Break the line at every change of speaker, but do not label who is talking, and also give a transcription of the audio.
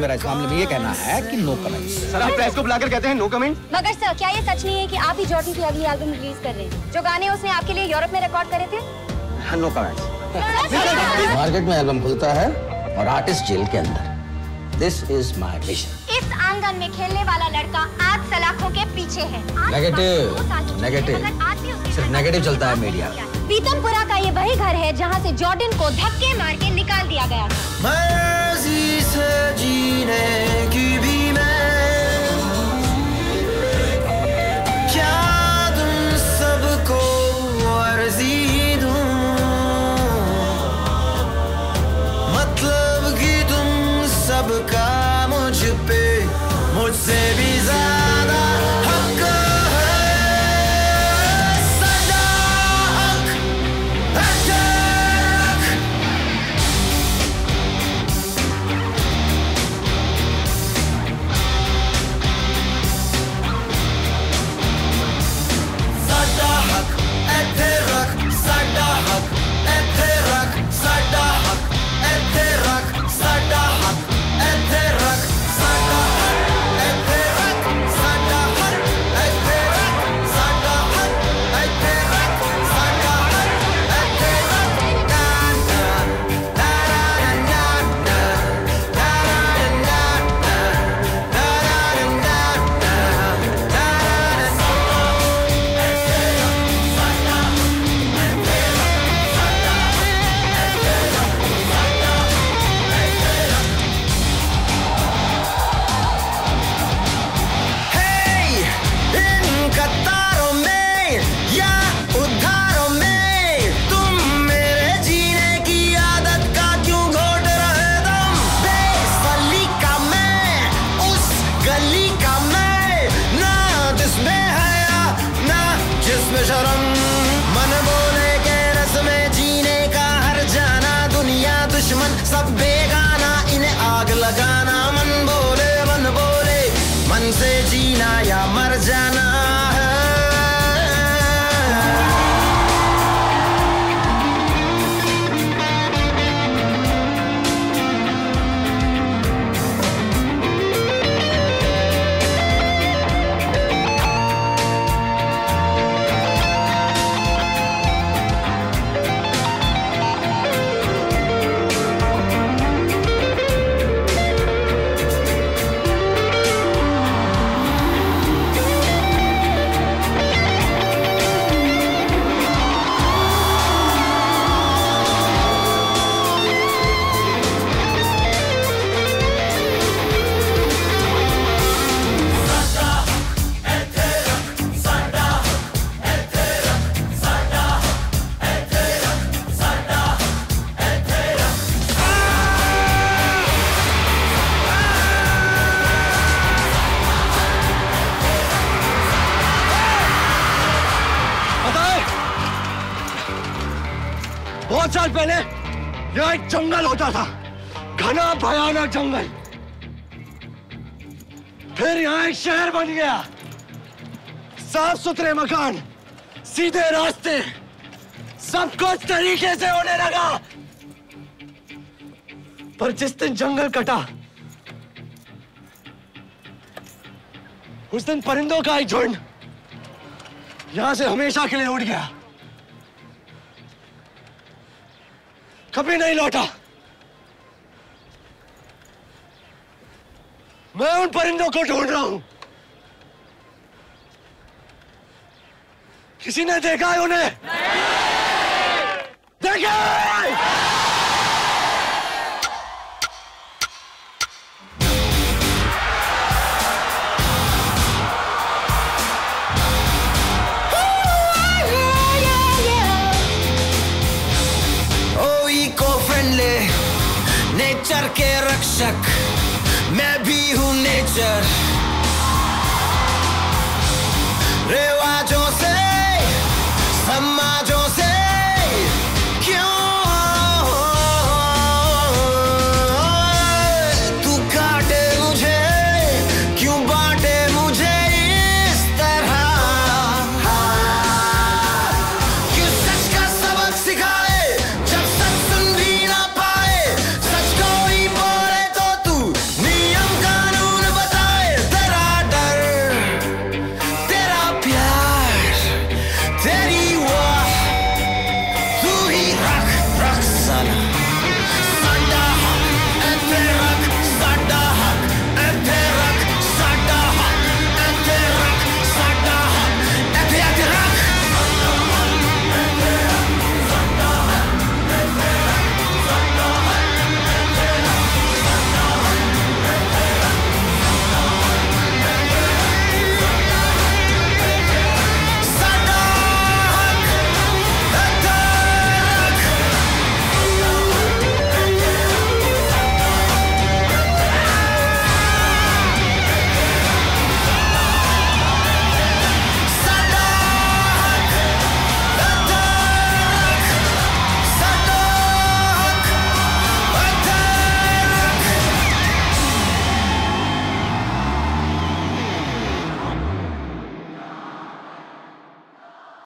मेरा इस मामले में ये कहना है कि नो कमेंट।
सर आप प्रेस को बुलाकर कहते हैं नो कमेंट?
मगर सर क्या ये सच नहीं है कि आप ही जॉर्डन की अगली एल्बम रिलीज कर रहे हैं? जो गाने उसने आपके लिए यूरोप में रिकॉर्ड करे थे?
No comment.
मार्केट में एल्बम खुलता है और आर्टिस्ट जेल के अंदर। This is my vision.
इस आंगन में खेलने वाला लड़का 8 सलाखों के पीछे है।
नेगेटिव सिर्फ नेगेटिव चलता है मीडिया।
पीतमपुरा का ये वही घर है जहाँ से जॉर्डन को धक्के मार के निकाल दिया गया था।
मर्जी से जीने की भी मैं क्या तुम सबको अर्जी दूं, मतलब कि तुम सबका मुझ पे मुझसे भी ज्यादा हक है। सदा हक है। साडा हक ਇੱਥੇ ਰੱਖ, ਸਾਡਾ ਹੱਕ ਇੱਥੇ ਰੱਖ, ਸਾਡਾ ਹੱਕ ਇੱਥੇ ਰੱਖ, ਸਾਡਾ ਹੱਕ ਇੱਥੇ ਰੱਖ, ਸਾਡਾ ਹੱਕ ਇੱਥੇ ਰੱਖ, ਸਾਡਾ ਹੱਕ ਇੱਥੇ ਰੱਖ, ਸਾਡਾ ਹੱਕ ਇੱਥੇ ਰੱਖ, ਸਾਡਾ ਹੱਕ ਇੱਥੇ ਰੱਖ। इन कतारों में या उधारों में तुम मेरे जीने की आदत का क्यों घोट रहे तुम? बेसलीका मैं, उस गली का मैं, ना जिसमें हया ना जिसमें शर्म। मन बोले के रस में जीने का हर जाना, दुनिया दुश्मन सब बेगाना, इन्हें आग लगाना। मन बोले मन से जीना या मर जाना है।
बहुत साल पहले यहाँ एक जंगल होता था, घना भयानक जंगल। फिर यहाँ एक शहर बन गया, साफ सुथरे मकान, सीधे रास्ते, सब कुछ तरीके से होने लगा। पर जिस दिन जंगल कटा, उस दिन परिंदों का एक झुंड यहां से हमेशा के लिए उड़ गया, कभी नहीं लौटा। मैं उन परिंदों को ढूंढ रहा हूं। किसी ने देखा है उन्हें? देखा है?
नेचर के रक्षक मैं भी हूँ नेचर।